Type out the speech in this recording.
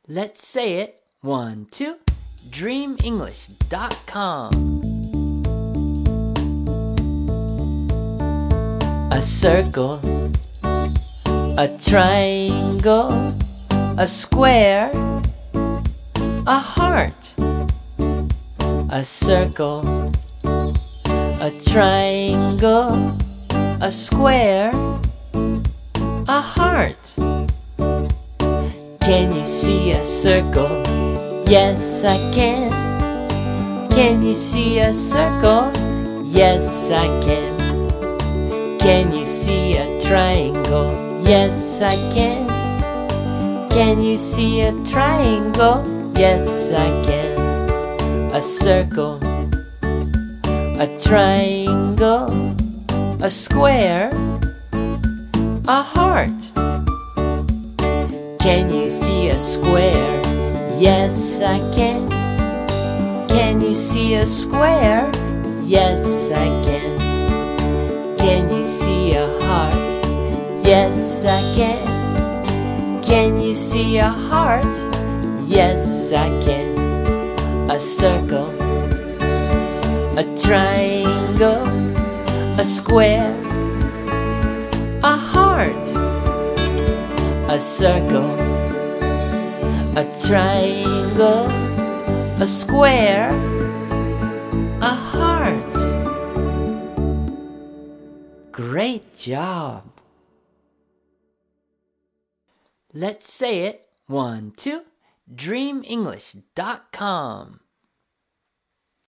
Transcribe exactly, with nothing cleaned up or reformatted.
Let's say it. One, two. dream english dot com. A circle, a triangle, a square, a heart. A circle, a triangle, a square, a heart. Can you see a circle? Yes, I can. Can you see a circle? Yes, I can. Can you see a triangle? Yes, I can. Can you see a triangle? Yes, I can. A circle, a triangle, a square, a heart. Can you see a square? Yes, I can. Can you see a square? Yes, I can. Can you see a heart? Yes, I can. Can you see a heart? Yes, I can. A circle, a triangle, a square, a heart. A circle, a triangle, a square, a heart. Great job! Let's say it. One, two. dream english dot com.